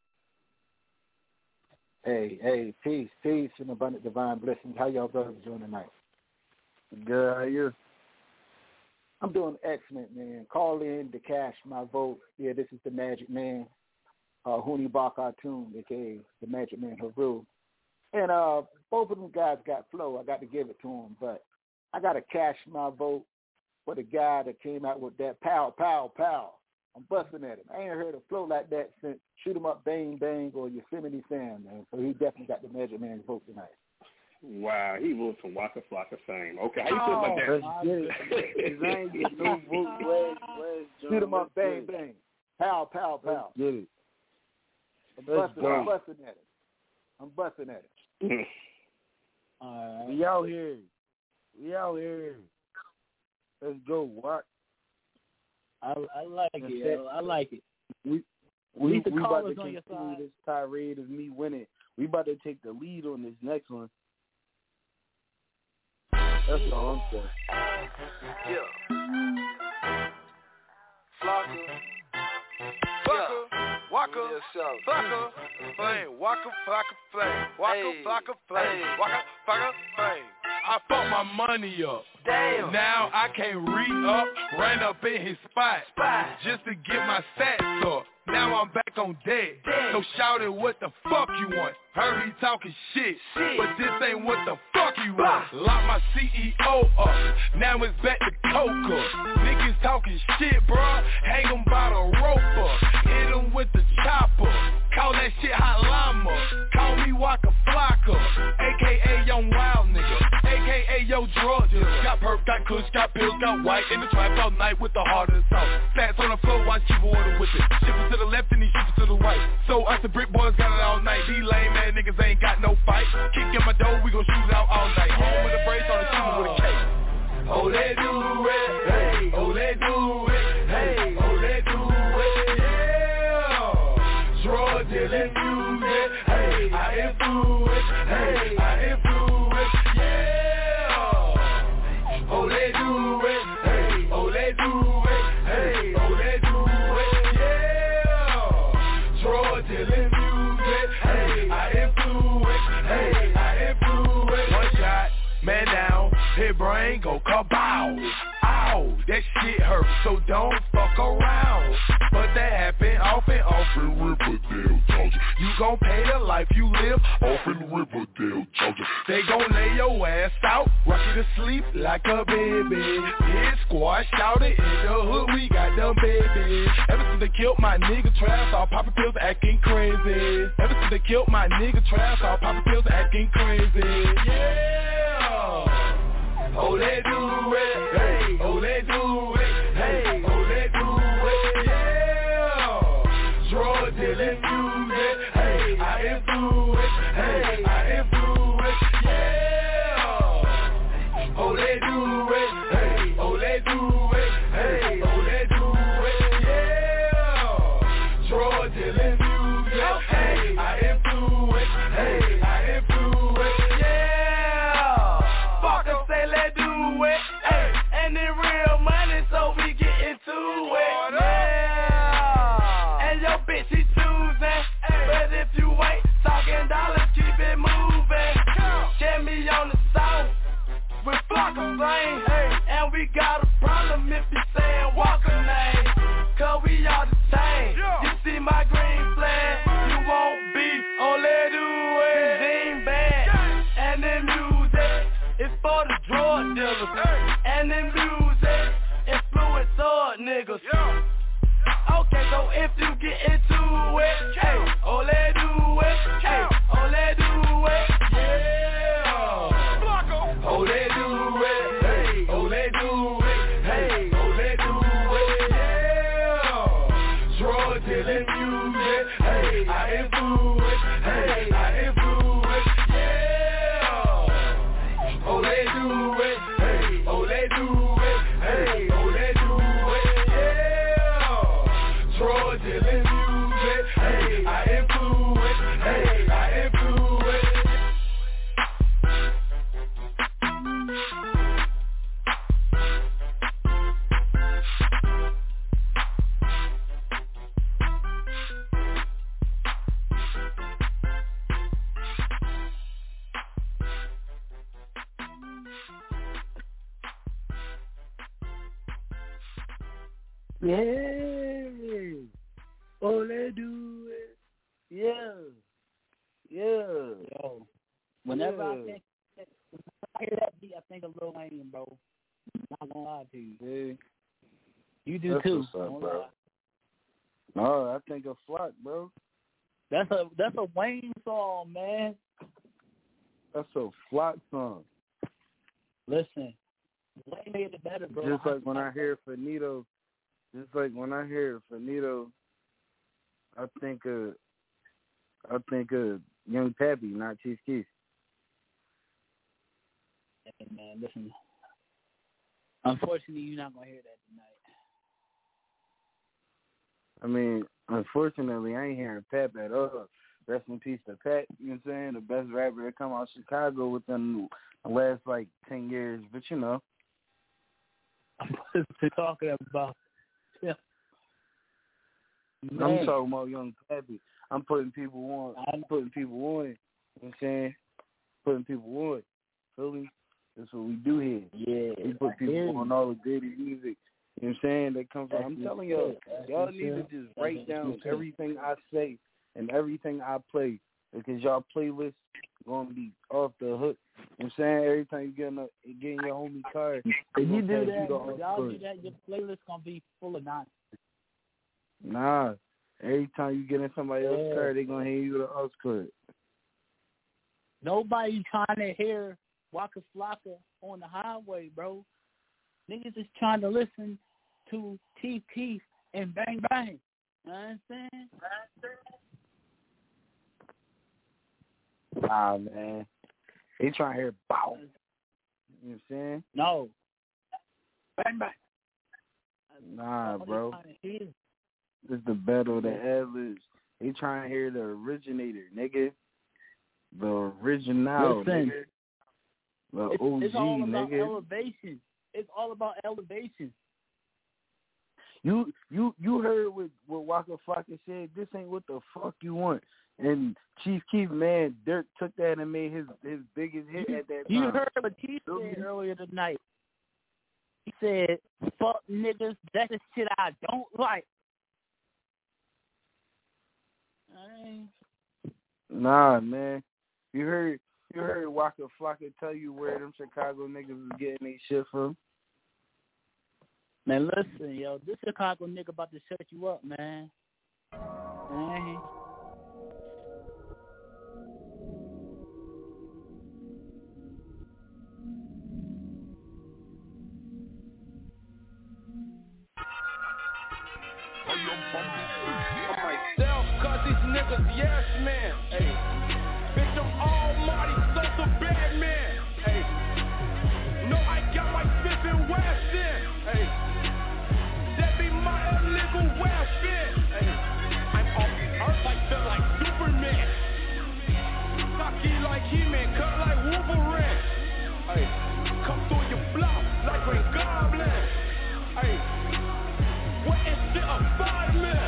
Hey, hey, peace, peace, and abundant divine blessings. How y'all brothers doing tonight? Good, how you? I'm doing excellent, man. Call in to cash my vote. Yeah, this is the Magic Man, uh, Hooney Bakatoon, a k a the Magic Man Haru. And uh, both of them guys got flow. I got to give it to them, but I got to cash my vote for the guy that came out with that pow, pow, pow. I'm busting at him. I ain't heard a flow like that since Shoot 'em Up, Bang, Bang, or Yosemite Sam, man. So he definitely got the Magic Man's vote tonight. Wow, he was from Waka Flocka fame. Okay, how you feel about that? Let's get it. 'Cause I ain't get no vote. Where's, where's John? Shoot 'em up, Let's bang, get it. bang. Pow, pow, pow. Let's get it. I'm Let's busting, go. I'm busting at it. I'm busting at it. Uh, We out here. We out here. Let's go. What? I, I like That's it. it. Yo. I like it. We we, Leave the we about callers to on your continue side. this tirade of me winning. We about to take the lead on this next one. That's all I'm saying. Yeah. Flocka. Flocka. Waka. Flocka. Flame. Waka. Flocka. Flame. Waka. Flocka. Flame. Waka. Flocka. Flame. I fucked my money up. Damn. Now I can't re-up. Ran up in his spot. Spot. Just to get my stats up. Now I'm back on deck. Dead. So shout it, what the fuck you want? Heard he talking shit, Shit. but this ain't what the fuck you want. Lock my C E O up. Now it's back to Coca. Niggas talking shit, bruh. Hang 'em by the rope up. Hit 'em with the chopper. Call that shit hot llama. Call me Waka Flocka. A K A Young Wild Nigga. A K A Yo Drug Dealer. Got perp, got kush, got pills, got white. In the trap all night with the hardest sauce. Stats on the floor slow, watch keep order with it. Shifting to the left and he shifting to the right. So us the brick boys got it all night. These lame ass niggas ain't got no fight. Kick in my door, we gon' shoot it out all night. Home with a brace on the shooter with a K. Oh, they do it, hey, oh, they do it, hey, oh, they do it, yeah. Drug dealing music, hey, I influence, hey, I influence, yeah. Oh, they do it, hey, oh, they do it, hey, oh, they do it, yeah. Drug dealing music, hey, I influence, hey, I influence. One shot, man down, hit brain, go kabow. Ow, that shit hurt, so don't fuck around. But that happen off and off in Riverdale, Georgia. You gon' pay the life you live off in Riverdale, Georgia. They gon' lay your ass out, rock you to sleep like a baby. Hit squad, shout it in the hood, we got them babies. Ever since they killed my nigga Trav, all poppin' pills acting crazy. Ever since they killed my nigga Trav, all poppin' pills acting crazy. Yeah. Oh, they do it, hey, oh, they do it, hey, oh, they do it, yeah. Drug dealing music, hey, I influence, hey, I influence, yeah. Oh, they do it, hey, oh, they do it, hey, oh, they do it, yeah. Drug dealing music, hey, I influence, hey, I influence, yeah. Fuck them, say let's do it, hey, and then real money, so we get into it, yeah. And your bitch, she choosing, but if you ain't talking dollars, keep it moving. Get me on the south with Flocka Flame, and we got a problem if you saying Walker name, cause we all the same. You see my green flag, you won't be, only do it. Zine band, and then music, it's for the drug dealers, and then music, influence all niggas. Okay, so if you get into it, hey, oh, let do it, hey, oh, let do it, yeah. Oh, let do it, hey, oh, let do it, hey, oh, let do it, yeah. Drug dealing music, hey, I influence, hey, I influence, yeah. Oh, let do it, hey, oh, let do it, hey, oh, let do it, yeah. Drug dealing music, hey, I influence, hey, I influence. Yeah. Oh, they do it. Yeah. Yeah. Yo, whenever yeah. I think, whenever I hear that beat, I think of Lil Wayne, bro. Not gonna lie to you. Yeah. You do That's too. what's up, Don't bro. lie. No, I think of Flock, bro. That's a that's a Wayne song, man. That's a Flock song. Listen, Wayne made it better, bro. Just like when I hear Finito, just like when I hear Finito, I think of, I think of Young Pappy, not Chief Keef. Hey, man, listen. Unfortunately, you're not gonna hear that tonight. I mean, unfortunately, I ain't hearing Pap at all. Rest in peace to Pat, you know what I'm saying? The best rapper that come out of Chicago within the last, like, ten years. But, you know. I'm talking about, yeah. I'm Man. talking about Young Pappy. I'm putting people on. I'm putting people on. You know what I'm saying? Putting people on. Feel me? That's what we do here. Yeah. We put people on all the good music. You know what I'm saying? That comes from. I'm telling y'all, y'all need to just write down everything I say and everything I play, because y'all playlists gonna be off the hook. You know what I'm saying? Every time you get in, a, get in your homie car, If you do that, you y'all do that, your playlist gonna be full of nonsense. Nah. Every time you get in somebody else's Yeah. car, they gonna hand you the us card. Nobody trying to hear Waka Flocka on the highway, bro. Niggas is trying to listen to Chief Keef and bang bang. You understand? Nah, man. They trying to hear bow. You know what I'm saying? No. Bang bang. Nah, All bro. they trying to hear. This is the battle of the ad-libs. They trying to hear the originator, nigga. The original, Listen, nigga. The it's, O G, it's all about nigga. elevation. It's all about elevation. You you you heard what what Waka Flocka said. This ain't what the fuck you want. And Chief Keef, man, Dirk took that and made his his biggest hit at that time. You heard what he said earlier tonight. He said, "Fuck niggas, that's the shit I don't like." Nah, man. You heard you heard Waka Flocka tell you where them Chicago niggas was getting their shit from? Man, listen, yo, this Chicago nigga about to shut you up, man. Man. Myself, cause these niggas, yes, man. Hey, bitch, I'm almighty, such a bad man. Hey, no, I got my Smith and Wesson. Hey, that be my illegal weapon. Hey, I'm off the earth, I feel like Superman. Cocky like He-Man, cut like Wolverine. Hey, come through your block like Green Goblin. Hey, what is shit a five minutes?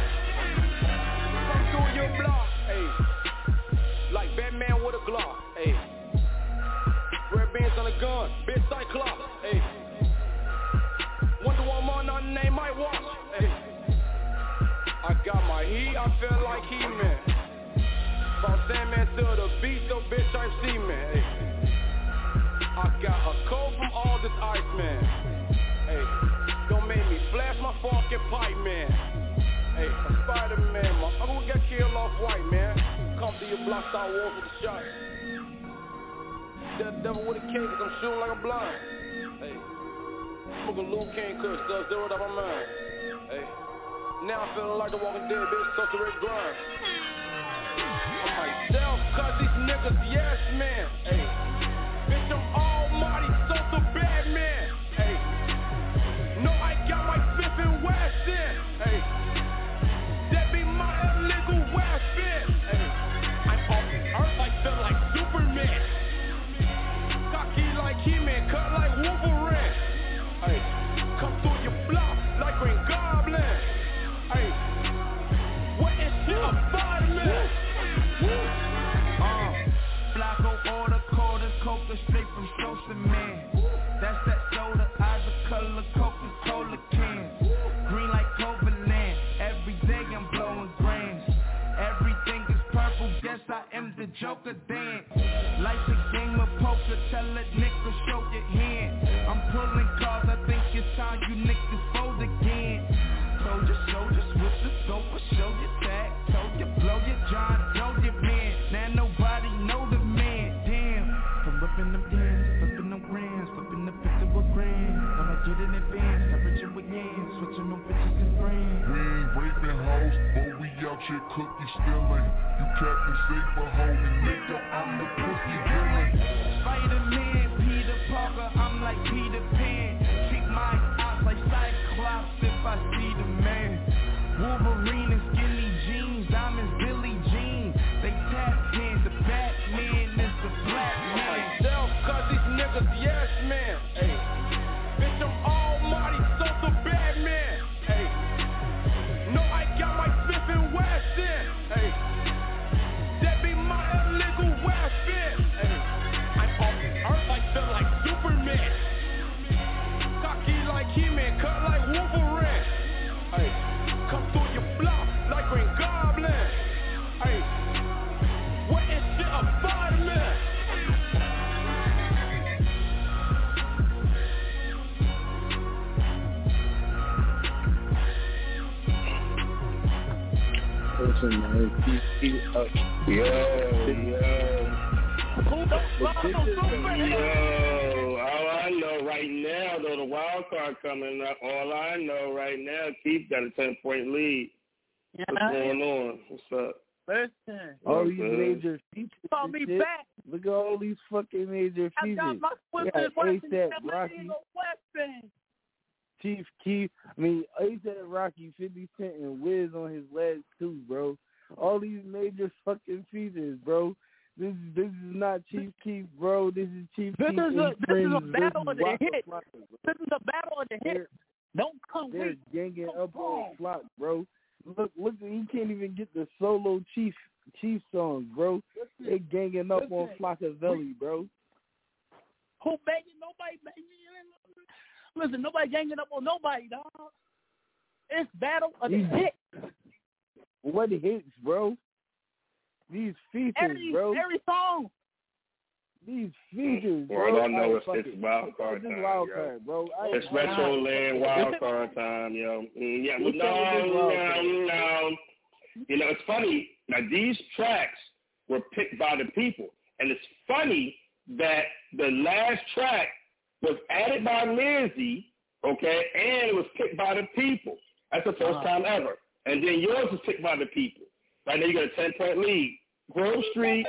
Your block, ayy, like Batman with a Glock, ayy, red bands on a gun, bitch Cyclops, ayy, Wonder Woman on the name my watch, ayy, I got my heat, I feel like He-Man, from Sandman to the beat, so bitch I'm Seaman, ayy, I got a cold from all this ice, man, ayy, don't make me flash my fucking pipe, man. Hey, Spider-Man, my uncle got killed off white, man. Come to your block, Star Wars with a shot. That devil with a cane, cause I'm shooting like I'm blind. Hey, smoking Luke King Kush, stuff zeroed out my mind. Hey, now I'm feeling like the Walking Dead, bitch, such a red grind. I'm myself, cause these niggas, yes, man. Hey, bitch, I'm almighty, such a bad man. Hey, no, I got my Smith and Wesson. Hey, that be my illegal weapon. Hey, I'm off the earth, I feel like Superman. Cocky like He-Man, cut like Wolverine. Hey, come through your block like Green Goblin. Hey, what is shit a fireman? Uh, Flocko order quarters, Coca straight from Sosa, man. That's that soda, eyes of color, Coca-Cola cans. Green like Coverland, every day I'm blowing grams. Everything is purple, guess I am the Joker dance. Life's a game of poker, tell a nigga show your hand. I'm pulling cards, I think it's time you niggas fold again. Soldier, soldiers with the scope, show your tag. Told you, blow your John, told your man. Now nobody know the man, damn. I'm whipping them pins, flipping them grams, flipping the fifty with grand. When I get in advance, temperature with yams, switching them bitches and friends. We ain't raping hoes, but we out here cookie stealing. You Captain Safe for holding, nigga, I'm the pussy villain. Spider-Man, Peter Parker, I'm like Peter Pan. Treat my eyes like Cyclops if I see the man. Wolverine and skinny jeans, diamonds, Billie Jean. They tap hands, the Batman is the black man. Myself, cause these niggas, yes, man. Hey, bitch, I'm almighty, such a bad man. Hey, no, I got my Smith and Wesson. Hey, that be my illegal weapon. Hey, I'm off the earth, I feel like Superman. Cocky like He-Man, cut like Wolverine. Hey, come through your block like Green Goblin. Hey, what is shit a fireman? Listen, man, keep, keep up. Yo, yo. Yo, all I know, right now, though, the wild card coming up, all I know right now, Keith got a ten-point lead. Yeah. What's going on? What's up? Listen. All these major features. Call me shit. back. Look at all these fucking major I features. got my We weapon. got A$AP Rocky, Weapon. Chief Keef. I mean, A$AP Rocky, fifty Cent, and Wiz on his legs too, bro. All these major fucking features, bro. This is this is not Chief Keef, bro. This is Chief This Keef. is a and this is a friends battle of versus the Waka hits. Flocka, bro. This is a battle of the hits. Don't come They're weak. ganging Come up on on. Flock, bro. Look, look, he can't even get the solo Chief Chief songs, bro. They ganging up on Flockavelli, bro. Who banging? Nobody banging. Listen, nobody ganging up on nobody, dog. It's battle of the These- hits. What hits, bro? These features, Every bro. every song. These features, Well, bro. all I know Right, is fuck it's it. wild card This time, wild yo. card, bro. I It's retro land wild card time, yo. Mm, yeah, well, What's up with this no, wild no, card? no. You know, it's funny. Now, these tracks were picked by the people. And it's funny that the last track was added by Lizzie, okay, and it was picked by the people. That's the first Uh-huh. time ever. And then yours was picked by the people. Right now, you got a ten-point lead. Grove Street.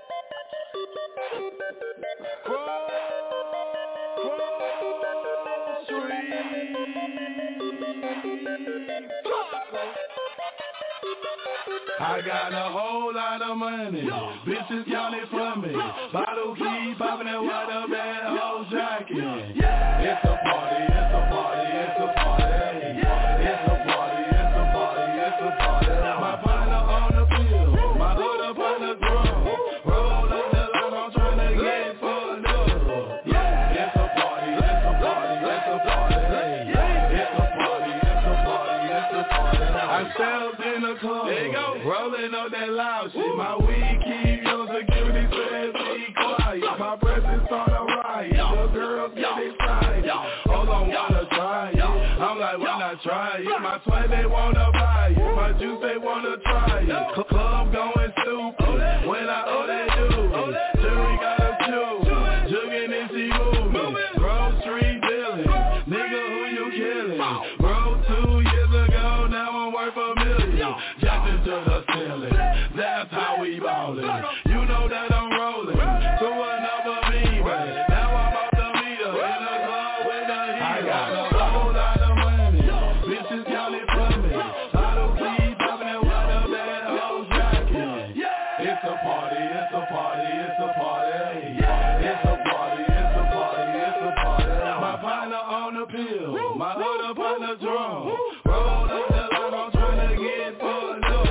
I got a whole lot of money, bitches counting for me. Bottle keep popping that water bad whole jacket. It's a party, it's a party, it's a party. It's a party, it's a party, it's a party. My partner on the field, my other partner drum. Roll up the line, I'm trying to get fucked up. It's a party, it's a party, it's a party. It's a party, it's a party, it's a party. I stepped in the club. There you go. Rolling up that loud shit. My weed keep your security says be quiet. My presence on a riot. The girls get excited. Hold on, wanna try it. I'm like, why not try it? My swag, they wanna buy it. My juice, they wanna try it. Club going stupid. When I owe they do. Jury got a chew. Jugging and she moving. Grove Street dealing. Nigga, who you killing? Bro, two years ago, now I'm worth a million. Jackson to the ceiling. That's how we ballin'. You know that I'm rolling. To another me, man. Now I'm off the meter. In the club with the heat. I got a whole lot of money. Bitches counting for me. I don't keep popping that water bad whole jacket. It's a party, it's a party, it's a party. It's a party, it's a party, it's a party. My partner on the pill. My other partner drum. Roll up the line, I'm trying to get fucked up.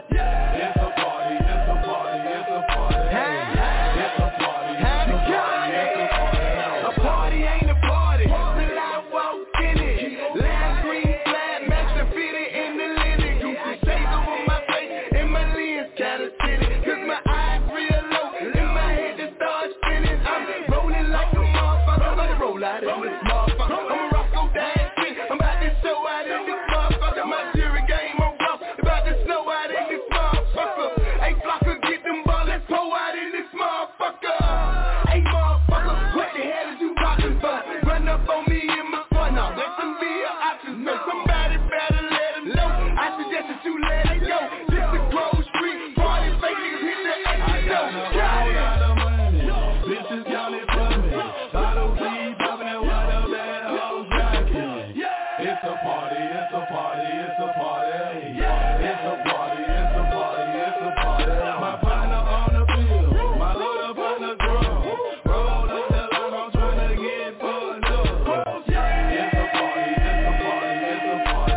It's a party, it's a party, it's a party. It's a party, it's a party, it's a party. A party ain't a party till I walk in it. Lime green flag, match the fitted in the linen. Goofy shades over my face and my lens kinda tinted. Cause my eyes real low and my head just starts spinning. I'm rolling like a motherfucker, let it roll out in this motherfucker. I'm a Roscoe Dash shit, I'm about to show out in this motherfucker. My jury game on rough, about to snow out in this motherfucker. Hey Flocka, get them ball, let's pour out in this motherfucker. Hey motherfucker, what the hell is you talking about? Run up on me in my front now, let them be an option. So somebody better let them know. I suggest that you let it go. This is Grove Street, party fake niggas hit the I exit got door. a whole lot of money. Bitches counting for me. Bottle keep popping that water bad whole jacket. It's a party, it's a party, it's a party. It's a party, it's a party, it's a party. My partner on the field, my other partner drum. Roll up the line, I'm trying to get fucked up. It's a party, it's a party, it's a party.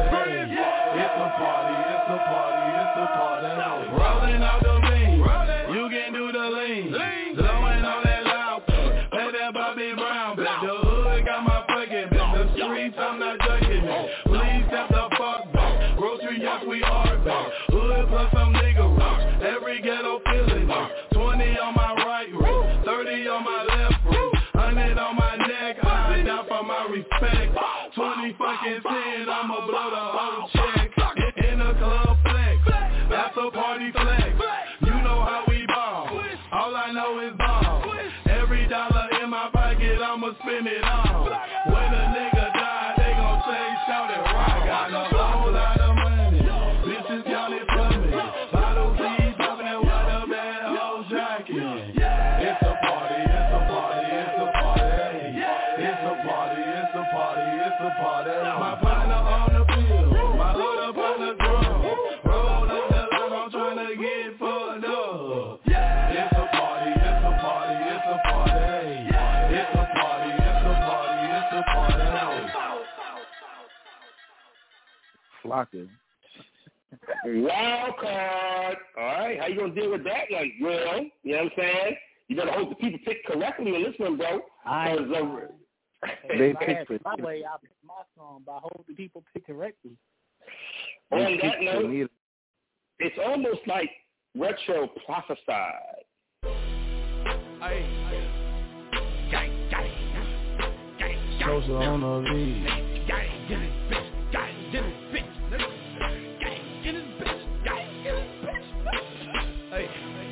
It's a party, it's a party, it's a party. Rolling out the lean, you can do the lean. Blowing on that loud, play that Bobby Brown. The hood got my fucking back. The streets, I'm not judging it. Please step the fuck back. Grocery, yes, we are back. Hood plus some nigga rocks. Every ghetto feeling it. twenty on my right wrist, thirty on my left wrist, one hundred on my neck. I die for my respect. twenty fucking ten, I'ma blow the whole check. In the club flex, that's a party flex. You know how we ball. All I know is ball. Every dollar in my pocket, I'ma spend it all. Flocka. Wild card. All right, how you gonna deal with that one, Will? You know what I'm saying? You better hope the people pick correctly on this one, bro. I uh, they picked for my way. I picked my song, but I hope the people pick correctly. On that note, it's almost like Retro prophesied. Hey, gang, gang, gang, closer on the lead. Gang, get it, bitch. Gang, get it, bitch. Gang, get it, bitch. Gang, get it, bitch. Hey,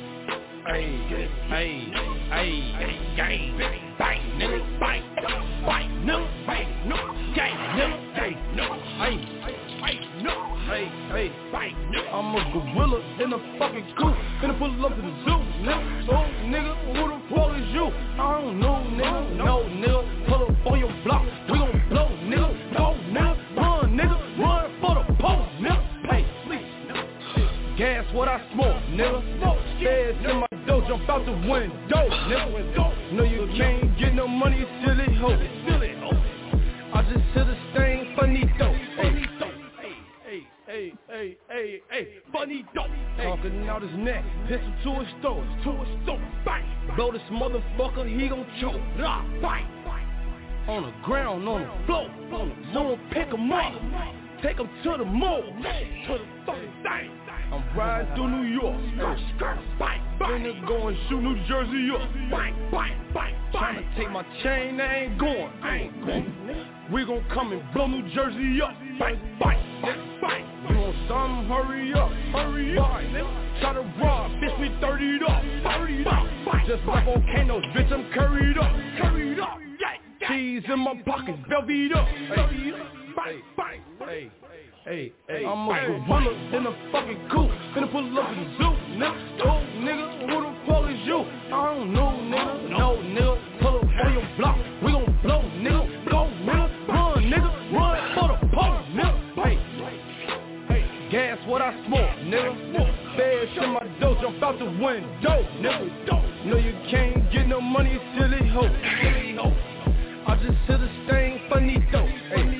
hey, hey, hey, gang, bang, nigga, bang, bang, nigga, bang, no, gang, nigga, gang, no, hey. No, hey, hey, bang, I'm a gorilla in a fucking coop. Finna pull up to the zoo, nigga. Oh, nigga, who the fuck is you? I don't know, nigga. No, nigga, pull up on your block. We gon' blow, nigga. Go, nigga, run, nigga, run for the pole, nigga. Hey, please, gas what I smoke, nigga. Feds in my dough, jump out the window, nigga. No, you can't get no money, silly hoe. Silly hoe. I just hit a stain, finito. Hey. Hey, hey, hey, hey, funny dope. Talking out his neck, pistol to his throat, to his throat, bang. Blow this motherfucker, he gon' choke, ah, bang. On the ground, on the floor, on the zone, pick him up, take him to the mall, to the fucking thing. I'm riding through New York, skirt, skirt, bang, bang. Then go and shoot New Jersey up, bang, bang, bang. Tryna take my chain, I ain't going, I ain't going. We gon' come and blow New Jersey up, bang, bang, bang, bang. You want something? Hurry up, hurry up. Try to rob, bitch, me thirty up, thirty up. Just like volcanoes, bitch, I'm curried up, curried up. Cheese in my pockets, velvet up. Hey, bang, bang, hey. Hey, hey, I'm a gorilla in a fucking coop. Finna pull up to the zoo, nigga. Oh, nigga, who the fuck is you? I don't know, nigga. No, nigga, pull up on your block. We gon' blow, nigga. Go, nigga, run, nigga. Run for the pole, nigga. Hey, hey, gas what I smoke, nigga. Feds in my dough, jump out the window, nigga. No, you can't get no money, silly hoe. Silly hoe. I just hit a stain, finito. Hey.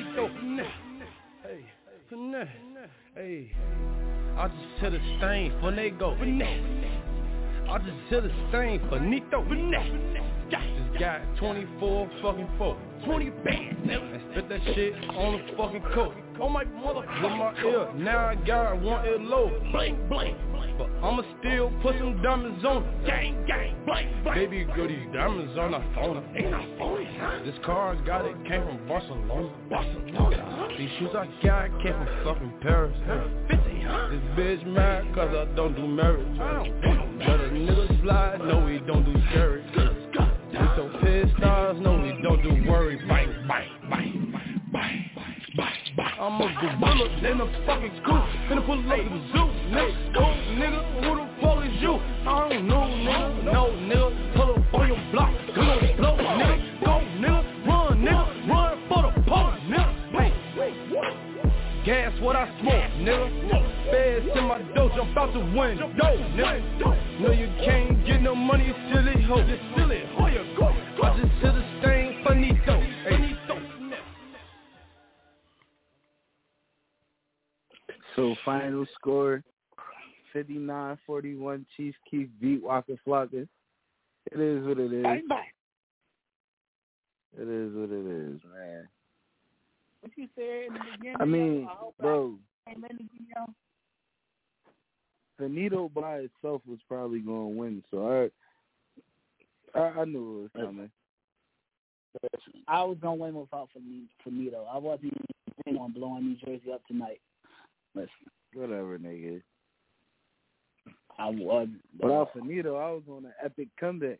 Hey, I just hit a stain, Finego. I just hit a stain, Finito. Just got twenty-four fucking folk, twenty bands, and spit that shit on the fucking coat. On my mother, with my ear, now I got one ear low. Bling, bling, but I'ma still put some diamonds on it. Gang, gang, bling, bling. Baby, girl, these diamonds on my phone. Ain't no phony, huh? This car I got, it came from Barcelona. Barcelona. These shoes I got came from fucking Paris. fifty, huh? This bitch mad cause I don't do marriage. I don't do no Let a nigga slide, no we don't do scary. We so pissed stars, no we don't do worry. Bang, bang, bang, bang, bang. I'm a gorilla in a fucking coop. Finna pull up to the zoo, nigga. Oh, nigga, who the fuck is you? I don't know, nigga. No, nigga, pull up on your block. We gon' blow, nigga. Go, nigga, run, nigga. Run for the pole, nigga. Hey, gas what I smoke, nigga. Feds in my dough, jump out the window, nigga. No, you can't get no money, silly hoe. Just silly hoe, you go. I just hit a stain, finito. Hey. So final score, fifty-nine forty-one, Chief Keef beat Waka Flocka. It is what it is. Bye bye. It is what it is, man. What you said in the beginning? I mean, I bro, I Finito by itself was probably going to win, so I, I I knew it was coming. I was going to win without Finito. I wasn't even on blowing New Jersey up tonight. Listen. Whatever, nigga. I was. Without Finito, I was on an epic comeback.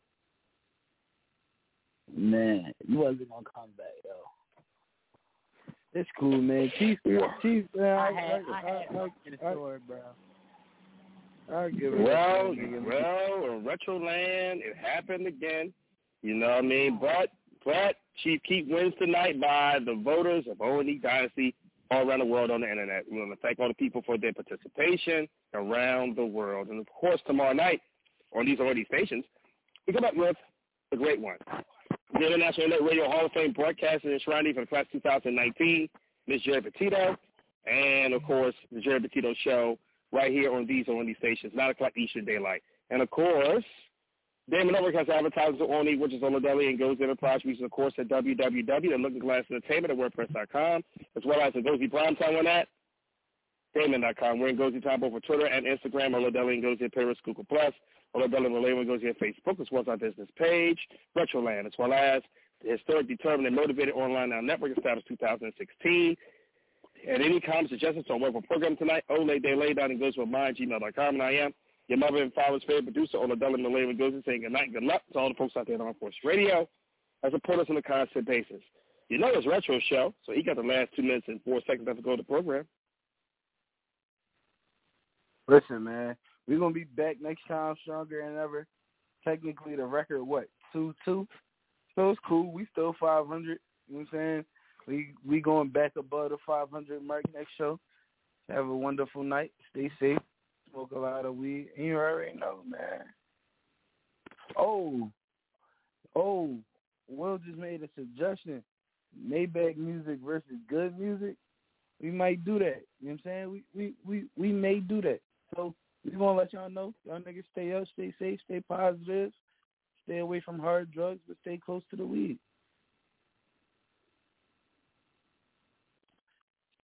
Man, you wasn't going to come back, yo. It's cool, man. Chief, Chief, man. I, I, had, I, I, had I, I, in the story, bro. I'll give it Well, a well, in Retroland, it happened again. You know what I mean? But, but Chief Keef wins tonight by the voters of O and E Dynasty all around the world on the internet. We want to thank all the people for their participation around the world. And, of course, tomorrow night on these O and E stations, we come up with a great one. The International Internet Radio Hall of Fame broadcasting enshrinee for the class two thousand nineteen, Miss Jerry Petito. and, of course, the Jerry Petito Show right here on these on these stations, nine o'clock Eastern Daylight. And, of course, Damon Network has advertisers only, which is on the Deli and Goes Enterprise, which is, of course, at w w w dot looking glass entertainment at wordpress dot com, as well as the Gozy Primetime on that, Damon dot com. We're in Gozy Time both for Twitter and Instagram, on the Deli and Gozy at Paris, Google Plus, on the Deli and Malay and Gozy at Facebook, as well as our business page, Retroland, as well as the historic, determined, and motivated online now network established two thousand sixteen. And any comments, suggestions on what we're programming tonight, Ole De Lay down and goes with mine, gmail dot com, and I am your mother and father's favorite producer, on the Deli and Malay and Gozy, saying good night and good luck to all the folks out there on Armed Forces Radio that support us on a constant basis. You know it's Retro Show, so he got the last two minutes and four seconds left to go to the program. Listen, man, we're going to be back next time stronger than ever. Technically, the record, what, two two? So it's cool. We still five hundred. You know what I'm saying? We we going back above the five hundred mark next show. Have a wonderful night. Stay safe. Smoke a lot of weed. And you already know, man. Oh, oh, Will just made a suggestion. Maybach music versus good music. We might do that. You know what I'm saying? We we, we, we may do that. So we're going to let y'all know. Y'all niggas stay up, stay safe, stay positive, stay away from hard drugs, but stay close to the weed.